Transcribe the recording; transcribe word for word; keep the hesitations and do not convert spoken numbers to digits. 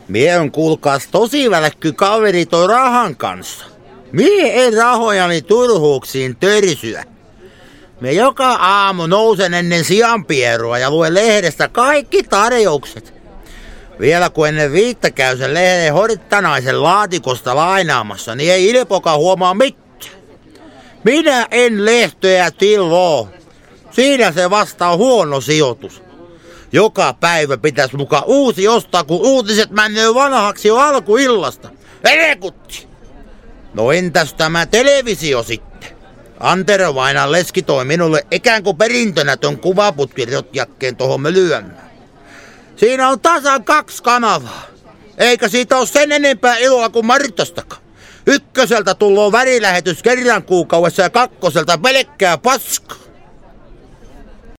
Mie on kuulkaas tosi välkky kaveri toi rahan kanssa. Mie ei rahojani turhuuksiin törsyä. Me joka aamu nousen ennen sianpierua ja luen lehdestä kaikki tarjoukset. Vielä kun ennen viittä käy sen lehden horittanaisen laatikosta lainaamassa, niin ei Ilpoka huomaa mitään. Minä en lehteä tiloo. Siinä se vasta on huono sijoitus. Joka päivä pitäisi mukaan uusi ostaa, kun uutiset menee vanhaksi jo alkuillasta. Elekutti! No entäs tämä televisio sitten? Antero Vainan leski toi minulle ikään kuin perintönä ton kuvaputkirjotjakkeen tohon mölyämään. Siinä on tasan kaksi kanavaa. Eikä siitä ole sen enempää iloa kuin Martastakaan. Ykköseltä tulloo värilähetys kerran kuukaudessa ja kakkoselta pelkkää paskaa.